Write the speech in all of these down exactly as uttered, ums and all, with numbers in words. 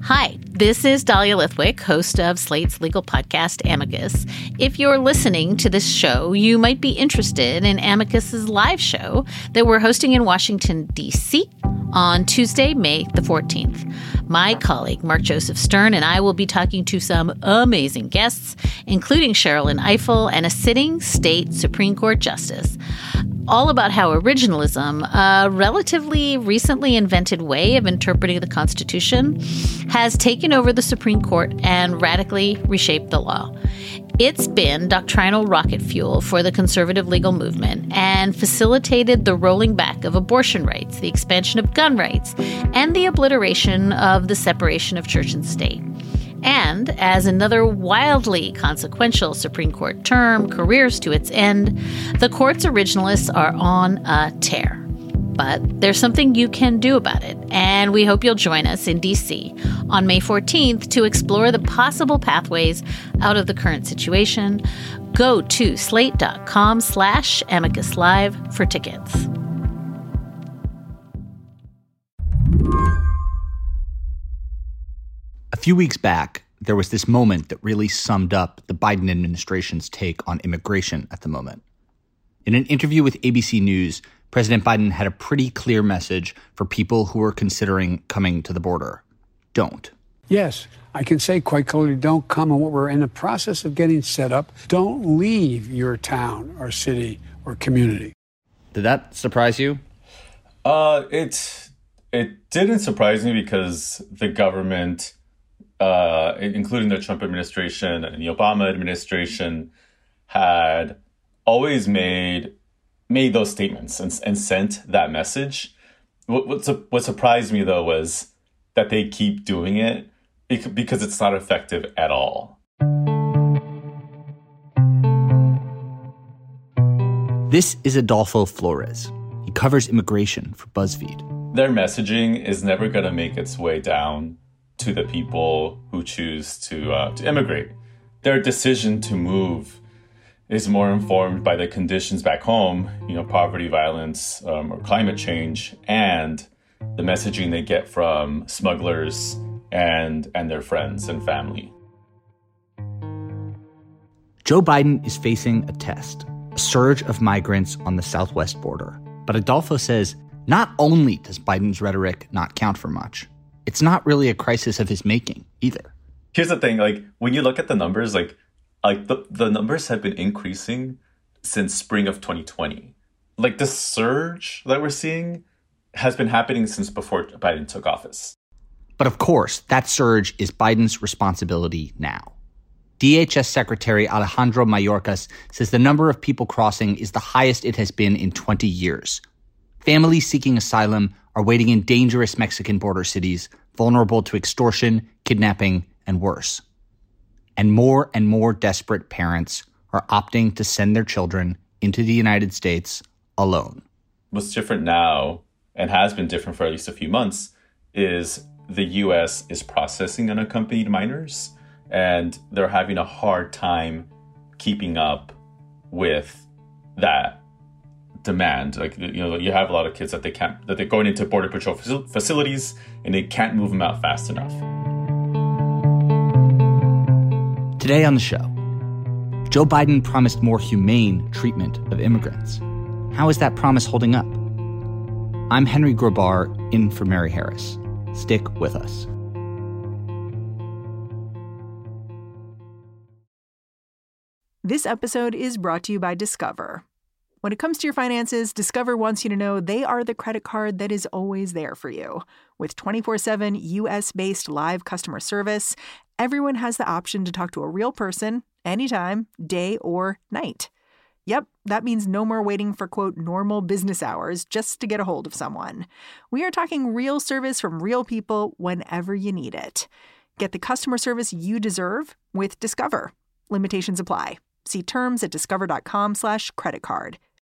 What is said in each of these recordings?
Hi, this is Dahlia Lithwick, host of Slate's legal podcast, Amicus. If you're listening to this show, you might be interested in Amicus's live show that we're hosting in Washington, D C on Tuesday, May the fourteenth. My colleague, Mark Joseph Stern, and I will be talking to some amazing guests, including Sherrilyn Ifill and a sitting state Supreme Court justice, all about how originalism, a relatively recently invented way of interpreting the Constitution, has taken over the Supreme Court and radically reshaped the law. It's been doctrinal rocket fuel for the conservative legal movement and facilitated the rolling back of abortion rights, the expansion of gun rights, and the obliteration of the separation of church and state. And as another wildly consequential Supreme Court term careers to its end, the court's originalists are on a tear. But there's something you can do about it, and we hope you'll join us in D C on May fourteenth to explore the possible pathways out of the current situation. Go to slate.com slash amicus live for tickets. A few weeks back, there was this moment that really summed up the Biden administration's take on immigration at the moment. In an interview with A B C News, President Biden had a pretty clear message for people who are considering coming to the border. Don't. Yes, I can say quite clearly, don't come. And what we're in the process of getting set up, don't leave your town or city or community. Did that surprise you? Uh, it, it didn't surprise me because the government, uh, including the Trump administration and the Obama administration, had always made made those statements and, and sent that message. What, what, what surprised me, though, was that they keep doing it because it's not effective at all. This is Adolfo Flores. He covers immigration for BuzzFeed. Their messaging is never going to make its way down to the people who choose to uh, to immigrate. Their decision to move is more informed by the conditions back home, you know, poverty, violence, um, or climate change, and the messaging they get from smugglers and and their friends and family. Joe Biden is facing a test, a surge of migrants on the southwest border. But Adolfo says not only does Biden's rhetoric not count for much, it's not really a crisis of his making either. Here's the thing, like, when you look at the numbers, like, Like the, the numbers have been increasing since spring of twenty twenty. Like the surge that we're seeing has been happening since before Biden took office. But of course, that surge is Biden's responsibility now. D H S Secretary Alejandro Mayorkas says the number of people crossing is the highest it has been in twenty years. Families seeking asylum are waiting in dangerous Mexican border cities, vulnerable to extortion, kidnapping, and worse. And more and more desperate parents are opting to send their children into the United States alone. What's different now, and has been different for at least a few months, is the U S is processing unaccompanied minors, and they're having a hard time keeping up with that demand. Like, you know, you have a lot of kids that they can't, that they're going into Border Patrol facilities, and they can't move them out fast enough. Today on the show, Joe Biden promised more humane treatment of immigrants. How is that promise holding up? I'm Henry Grobar, in for Mary Harris. Stick with us. This episode is brought to you by Discover. When it comes to your finances, Discover wants you to know they are the credit card that is always there for you. With twenty-four seven U S-based live customer service, everyone has the option to talk to a real person anytime, day or night. Yep, that means no more waiting for, quote, normal business hours just to get a hold of someone. We are talking real service from real people whenever you need it. Get the customer service you deserve with Discover. Limitations apply. See terms at discover.com slash credit card.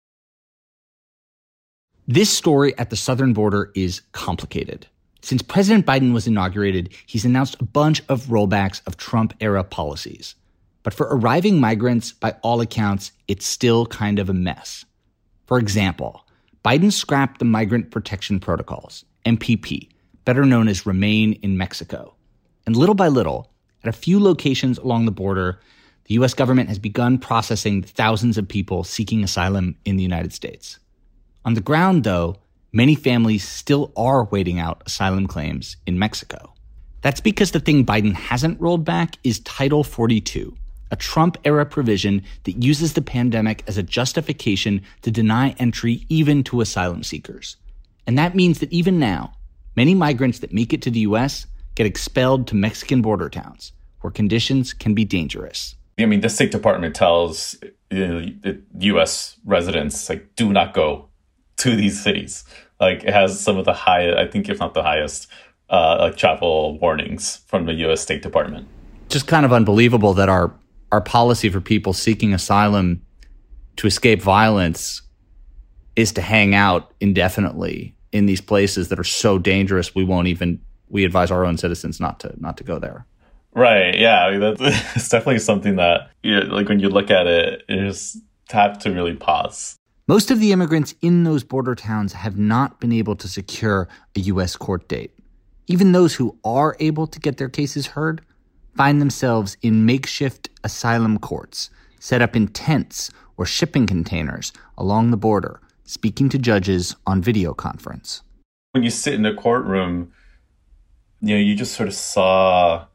This story at the southern border is complicated. Since President Biden was inaugurated, he's announced a bunch of rollbacks of Trump-era policies. But for arriving migrants, by all accounts, it's still kind of a mess. For example, Biden scrapped the Migrant Protection Protocols, M P P, better known as Remain in Mexico. And little by little, at a few locations along the border, the U S government has begun processing thousands of people seeking asylum in the United States. On the ground, though, many families still are waiting out asylum claims in Mexico. That's because the thing Biden hasn't rolled back is Title forty-two, a Trump-era provision that uses the pandemic as a justification to deny entry even to asylum seekers. And that means that even now, many migrants that make it to the U S get expelled to Mexican border towns, where conditions can be dangerous. I mean, the State Department tells you know, the U S residents, like, do not go to these cities. Like, it has some of the highest, I think if not the highest, uh, like travel warnings from the U S State Department. Just kind of unbelievable that our, our policy for people seeking asylum to escape violence is to hang out indefinitely in these places that are so dangerous we won't even, we advise our own citizens not to not to go there. Right, yeah. I mean, that's it's definitely something that, you know, like when you look at it, you just have to really pause. Most of the immigrants in those border towns have not been able to secure a U S court date. Even those who are able to get their cases heard find themselves in makeshift asylum courts, set up in tents or shipping containers along the border, speaking to judges on video conference. When you sit in a courtroom, you know, you just sort of saw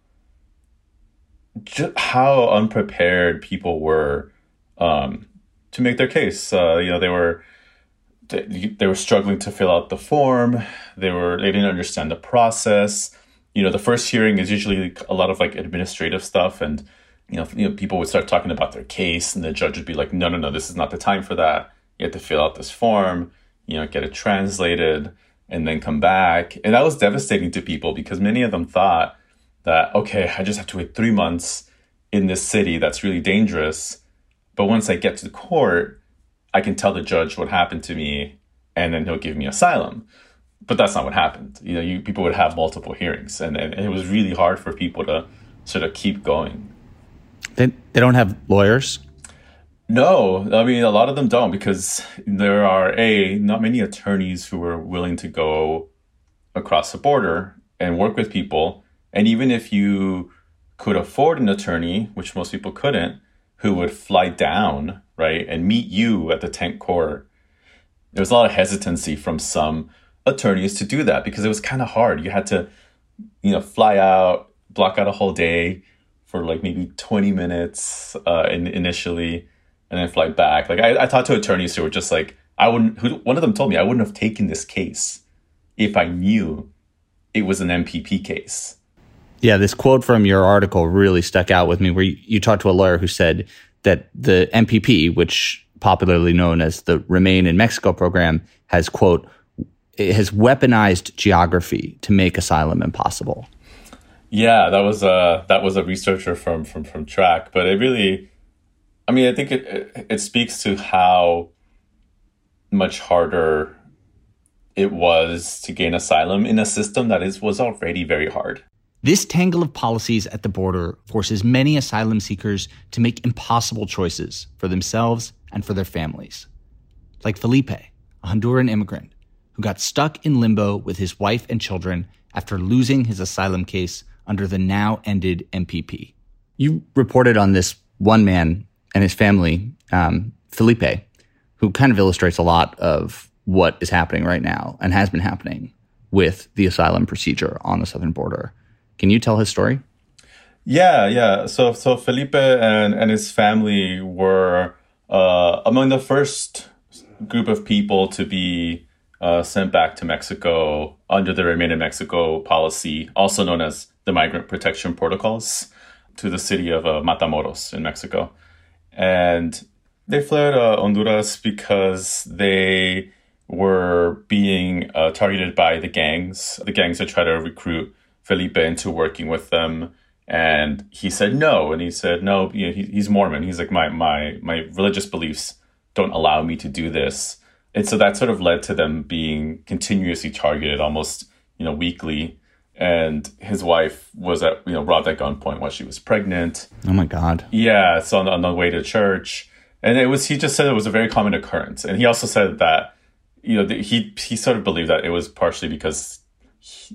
just how unprepared people were um, to make their case. Uh, you know, they were they, they were struggling to fill out the form. They were they didn't understand the process. You know, the first hearing is usually a lot of like administrative stuff, and you know, you know, people would start talking about their case, and the judge would be like, "No, no, no, this is not the time for that. You have to fill out this form. You know, get it translated, and then come back." And that was devastating to people because many of them thought that, okay, I just have to wait three months in this city that's really dangerous. But once I get to the court, I can tell the judge what happened to me, and then he'll give me asylum. But that's not what happened. You know, you, people would have multiple hearings, and, and it was really hard for people to sort of keep going. They, they don't have lawyers? No, I mean, a lot of them don't, because there are, A, not many attorneys who are willing to go across the border and work with people. And even if you could afford an attorney, which most people couldn't, who would fly down, right, and meet you at the tent court, there was a lot of hesitancy from some attorneys to do that because it was kind of hard. You had to, you know, fly out, block out a whole day for like maybe twenty minutes uh, in, initially, and then fly back. Like I, I talked to attorneys who were just like, I wouldn't, who, one of them told me I wouldn't have taken this case if I knew it was an M P P case. Yeah, this quote from your article really stuck out with me where you, you talked to a lawyer who said that the M P P, which popularly known as the Remain in Mexico program, has, quote, it has weaponized geography to make asylum impossible. Yeah, that was a, that was a researcher from, from, from Track, but it really, I mean, I think it, it, it speaks to how much harder it was to gain asylum in a system that is was already very hard. This tangle of policies at the border forces many asylum seekers to make impossible choices for themselves and for their families. Like Felipe, a Honduran immigrant who got stuck in limbo with his wife and children after losing his asylum case under the now-ended M P P. You reported on this one man and his family, um, Felipe, who kind of illustrates a lot of what is happening right now and has been happening with the asylum procedure on the southern border. Can you tell his story? Yeah, yeah. So so Felipe and, and his family were uh, among the first group of people to be uh, sent back to Mexico under the Remain in Mexico policy, also known as the Migrant Protection Protocols, to the city of uh, Matamoros in Mexico. And they fled uh, Honduras because they were being uh, targeted by the gangs, the gangs that try to recruit Felipe into working with them. And he said no. And he said, no, you know, he, he's Mormon. He's like, my, my, my religious beliefs don't allow me to do this. And so that sort of led to them being continuously targeted almost, you know, weekly. And his wife was at, you know, robbed at gunpoint while she was pregnant. Oh my God. Yeah. So on, on the way to church. And it was, he just said it was a very common occurrence. And he also said that, you know, the, he, he sort of believed that it was partially because he,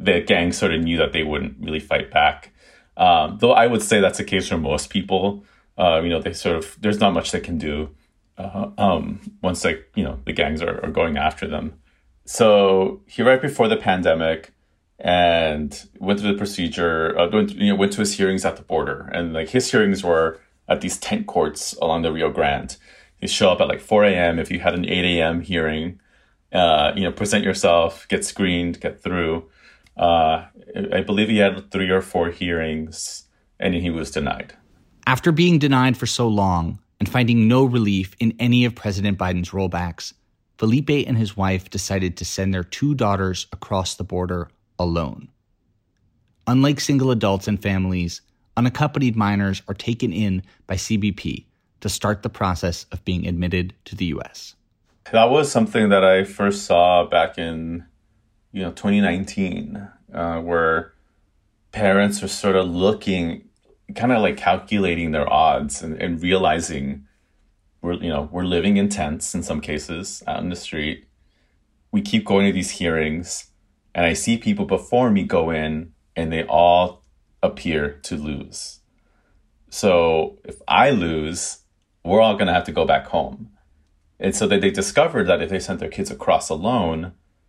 the gang sort of knew that they wouldn't really fight back. Um, though I would say that's the case for most people. Uh, you know, they sort of, there's not much they can do uh, um, once, like, you know, the gangs are, are going after them. So he, right before the pandemic, and went through the procedure, uh, went, you know, went to his hearings at the border. And like his hearings were at these tent courts along the Rio Grande. You show up at like four a.m. if you had an eight a.m. hearing, uh, you know, present yourself, get screened, get through. Uh, I believe he had three or four hearings, and he was denied. After being denied for so long and finding no relief in any of President Biden's rollbacks, Felipe and his wife decided to send their two daughters across the border alone. Unlike single adults and families, unaccompanied minors are taken in by C B P to start the process of being admitted to the U S. That was something that I first saw back in, you know, twenty nineteen, uh, where parents are sort of looking, kind of like calculating their odds and, and realizing we're, you know, we're living in tents in some cases out in the street. We keep going to these hearings, and I see people before me go in, and they all appear to lose. So if I lose, we're all going to have to go back home. And so that they discovered that if they sent their kids across alone,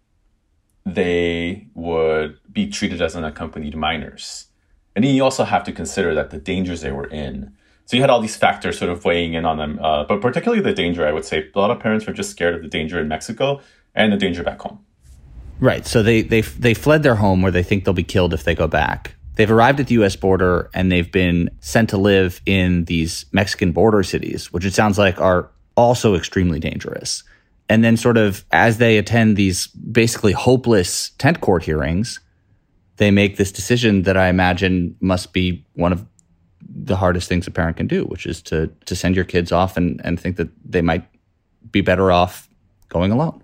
they would be treated as unaccompanied minors. And then you also have to consider that the dangers they were in. So you had all these factors sort of weighing in on them, uh, but particularly the danger, I would say. A lot of parents were just scared of the danger in Mexico and the danger back home. Right. So they they they fled their home where they think they'll be killed if they go back. They've arrived at the U S border, and they've been sent to live in these Mexican border cities, which it sounds like are also extremely dangerous. And then sort of as they attend these basically hopeless tent court hearings, they make this decision that I imagine must be one of the hardest things a parent can do, which is to to send your kids off and, and think that they might be better off going alone.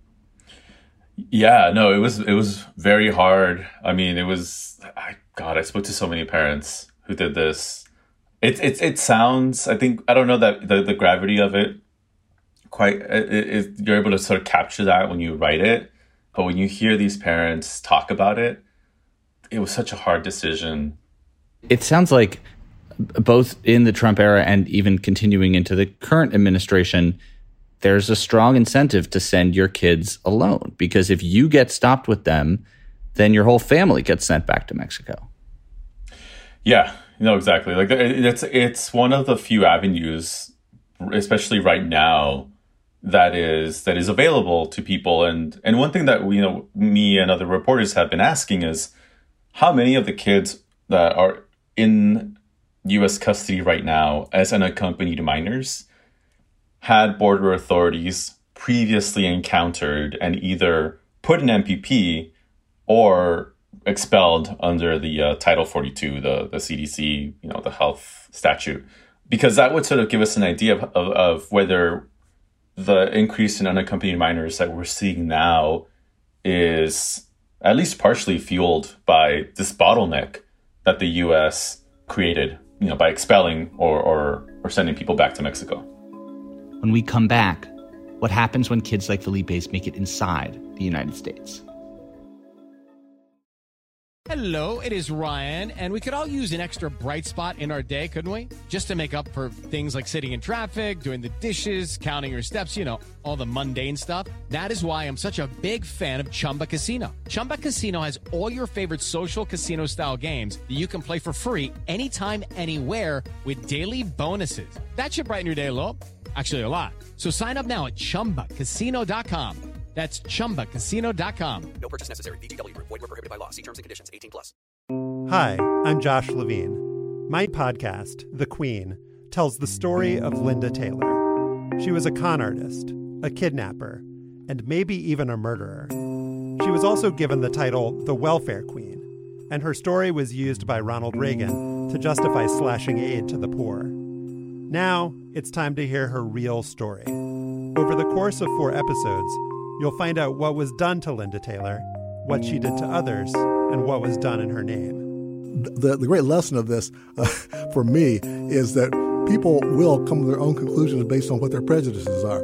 Yeah, no, it was it was very hard. I mean, it was, I, God, I spoke to so many parents who did this. It it it sounds, I think, I don't know that the, the gravity of it quite, it, it, you're able to sort of capture that when you write it. But when you hear these parents talk about it, it was such a hard decision. It sounds like both in the Trump era and even continuing into the current administration, there's a strong incentive to send your kids alone, because if you get stopped with them, then your whole family gets sent back to Mexico. Yeah, no, exactly. Like it's it's one of the few avenues, especially right now, that is that is available to people. And and one thing that we, you know, me and other reporters have been asking is how many of the kids that are in U S custody right now as unaccompanied minors had border authorities previously encountered and either put in M P P or expelled under the uh, Title forty-two, the, the C D C, you know, the health statute, because that would sort of give us an idea of, of, of whether the increase in unaccompanied minors that we're seeing now is at least partially fueled by this bottleneck that the U S created, you know, by expelling or, or, or sending people back to Mexico. When we come back, what happens when kids like Felipe's make it inside the United States? Hello, it is Ryan, and we could all use an extra bright spot in our day, couldn't we? Just to make up for things like sitting in traffic, doing the dishes, counting your steps, you know, all the mundane stuff. That is why I'm such a big fan of Chumba Casino. Chumba Casino has all your favorite social casino-style games that you can play for free anytime, anywhere with daily bonuses. That should brighten your day a little. Actually, a lot. So sign up now at chumba casino dot com. That's chumba casino dot com. No purchase necessary. V G W Group. Void where prohibited by law. See terms and conditions. eighteen plus. Hi, I'm Josh Levine. My podcast, The Queen, tells the story of Linda Taylor. She was a con artist, a kidnapper, and maybe even a murderer. She was also given the title the Welfare Queen, and her story was used by Ronald Reagan to justify slashing aid to the poor. Now, it's time to hear her real story. Over the course of four episodes, you'll find out what was done to Linda Taylor, what she did to others, and what was done in her name. The, the great lesson of this, uh, for me, is that people will come to their own conclusions based on what their prejudices are.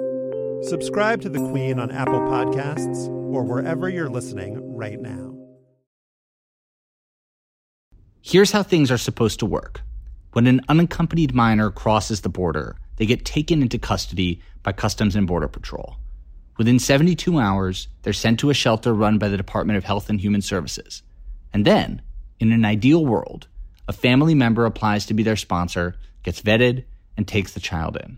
Subscribe to The Queen on Apple Podcasts or wherever you're listening right now. Here's how things are supposed to work. When an unaccompanied minor crosses the border, they get taken into custody by Customs and Border Patrol. Within seventy-two hours, they're sent to a shelter run by the Department of Health and Human Services. And then, in an ideal world, a family member applies to be their sponsor, gets vetted, and takes the child in.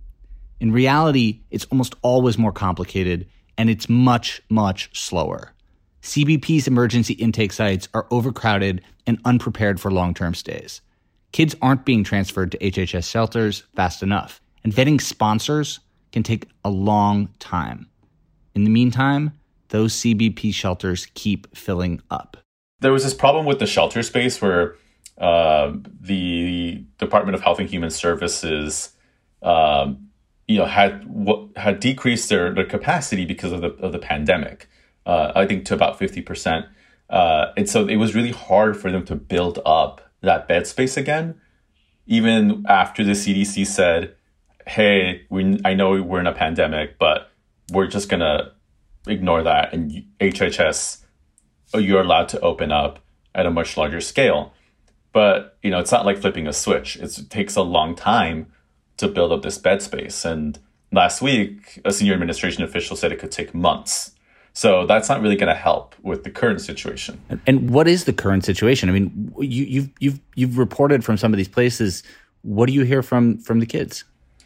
In reality, it's almost always more complicated, and it's much, much slower. C B P's emergency intake sites are overcrowded and unprepared for long-term stays. Kids aren't being transferred to H H S shelters fast enough, and vetting sponsors can take a long time. In the meantime, those C B P shelters keep filling up. There was this problem with the shelter space where uh, the Department of Health and Human Services um, you know, had had decreased their, their capacity because of the of the pandemic. Uh, I think to about fifty percent. Uh, and so it was really hard for them to build up that bed space again, even after the C D C said, hey, we I know we're in a pandemic, but we're just going to ignore that. And H H S, you're allowed to open up at a much larger scale. But, you know, it's not like flipping a switch. It's, it takes a long time to build up this bed space. And last week, a senior administration official said it could take months. So that's not really going to help with the current situation. And what is the current situation? I mean, you, you've you've you've reported from some of these places. What do you hear from from the kids?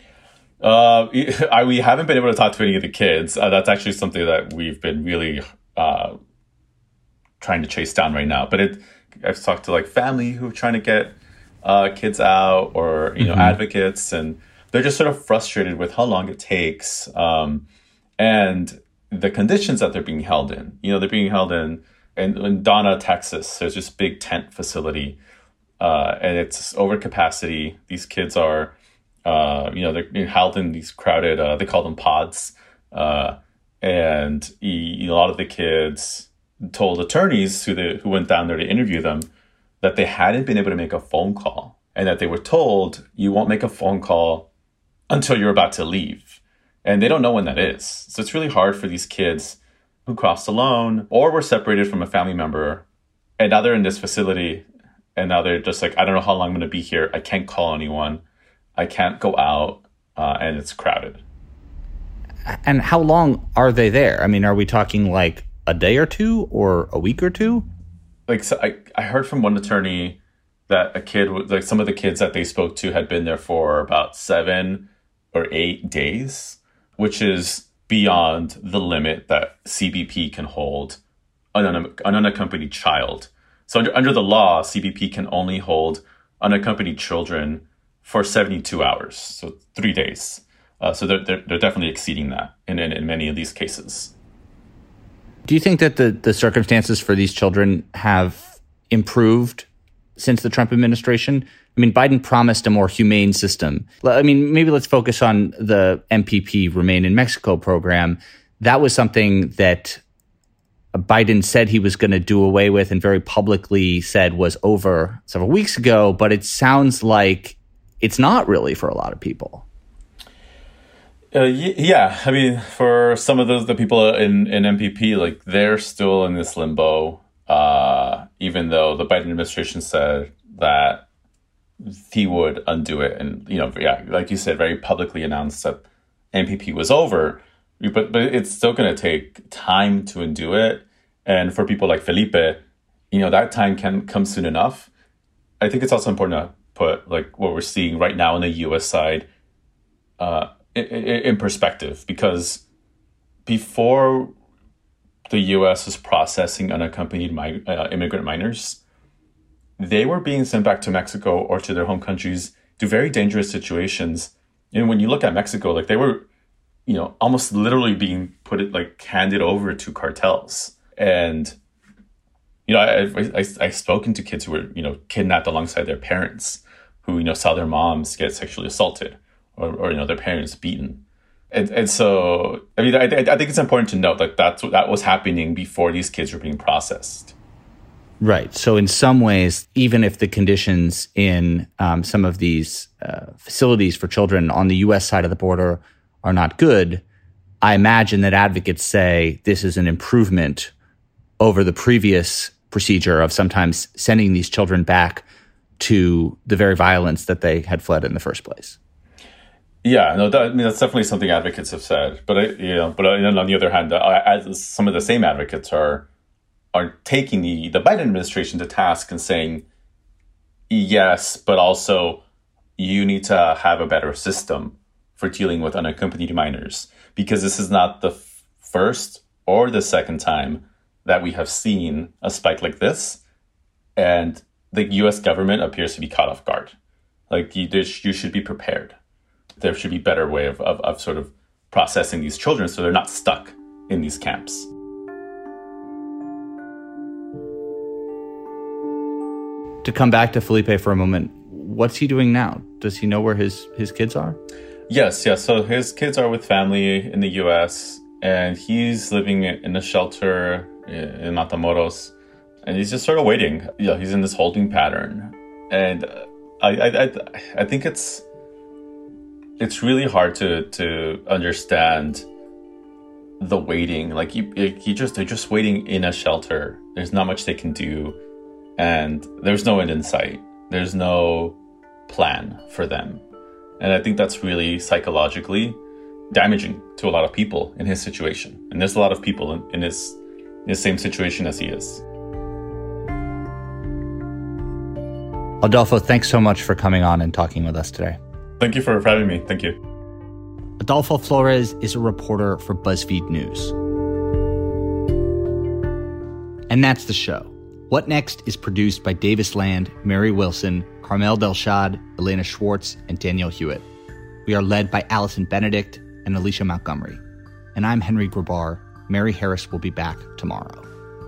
Uh, I, we haven't been able to talk to any of the kids. Uh, that's actually something that we've been really uh, trying to chase down right now. But it, I've talked to like family who are trying to get uh, kids out, or you know, mm-hmm. advocates, and they're just sort of frustrated with how long it takes. Um, and the conditions that they're being held in. You know, they're being held in, in, in Donna, Texas. There's this big tent facility, uh, and it's over capacity. These kids are, uh, you know, they're being held in these crowded, uh, they call them pods. Uh, and he, a lot of the kids told attorneys who, they, who went down there to interview them that they hadn't been able to make a phone call, and that they were told, you won't make a phone call until you're about to leave. And they don't know when that is. So it's really hard for these kids who crossed alone or were separated from a family member. And now they're in this facility. And now they're just like, I don't know how long I'm going to be here. I can't call anyone. I can't go out. Uh, and it's crowded. And how long are they there? I mean, are we talking like a day or two or a week or two? Like, so I, I heard from one attorney that a kid, like some of the kids that they spoke to had been there for about seven or eight days. Which is beyond the limit that C B P can hold an, un- an unaccompanied child. So under, under the law, C B P can only hold unaccompanied children for seventy-two hours, so three days. Uh, so they're, they're, they're definitely exceeding that in, in, in many of these cases. Do you think that the, the circumstances for these children have improved since the Trump administration? I mean, Biden promised a more humane system. I mean, maybe let's focus on the M P P Remain in Mexico program. That was something that Biden said he was going to do away with and very publicly said was over several weeks ago. But it sounds like it's not really for a lot of people. Uh, yeah, I mean, for some of those the people in, in M P P, like they're still in this limbo, uh, even though the Biden administration said that he would undo it. And, you know, yeah, like you said, very publicly announced that M P P was over, but but it's still going to take time to undo it. And for people like Felipe, you know, that time can come soon enough. I think it's also important to put like what we're seeing right now on the U S side uh, in, in perspective, because before the U S was processing unaccompanied mi- uh, immigrant minors, they were being sent back to Mexico or to their home countries to very dangerous situations. And when you look at Mexico, like they were, you know, almost literally being put it like handed over to cartels. And, you know, I, I, I, I've spoken to kids who were, you know, kidnapped alongside their parents, who, you know, saw their moms get sexually assaulted or, or you know, their parents beaten. And and so, I mean, I, I think it's important to note that that's, that was happening before these kids were being processed. Right. So in some ways, even if the conditions in um, some of these uh, facilities for children on the U S side of the border are not good, I imagine that advocates say this is an improvement over the previous procedure of sometimes sending these children back to the very violence that they had fled in the first place. Yeah, no, that, I mean, that's definitely something advocates have said. But, I, you know, but on the other hand, as some of the same advocates are are taking the, the Biden administration to task and saying, yes, but also you need to have a better system for dealing with unaccompanied minors, because this is not the f- first or the second time that we have seen a spike like this. And the U S government appears to be caught off guard. Like, you, you should be prepared. There should be a better way of, of, of sort of processing these children so they're not stuck in these camps. To come back to Felipe for a moment, what's he doing now? Does he know where his, his kids are? Yes, yes. So his kids are with family in the U S, and he's living in a shelter in Matamoros, and he's just sort of waiting. You know, he's in this holding pattern. And I, I, I, I think it's it's really hard to to understand the waiting. Like, you, you just they're just waiting in a shelter. There's not much they can do, and there's no end in sight. There's no plan for them. And I think that's really psychologically damaging to a lot of people in his situation. And there's a lot of people in, in his in the same situation as he is. Adolfo, thanks so much for coming on and talking with us today. Thank you for having me. Thank you. Adolfo Flores is a reporter for BuzzFeed News. And that's the show. What Next is produced by Davis Land, Mary Wilson, Carmel Delshad, Elena Schwartz, and Danielle Hewitt. We are led by Allison Benedict and Alicia Montgomery. And I'm Henry Grabar. Mary Harris will be back tomorrow.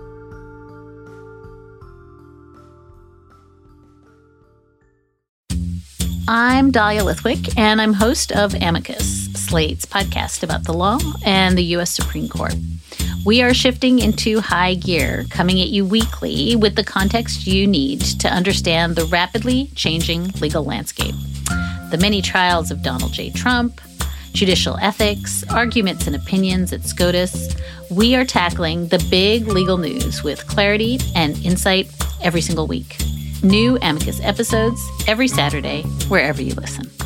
I'm Dahlia Lithwick, and I'm host of Amicus, Slate's podcast about the law and the U S Supreme Court. We are shifting into high gear, coming at you weekly with the context you need to understand the rapidly changing legal landscape. The many trials of Donald J. Trump, judicial ethics, arguments and opinions at SCOTUS. We are tackling the big legal news with clarity and insight every single week. New Amicus episodes every Saturday, wherever you listen.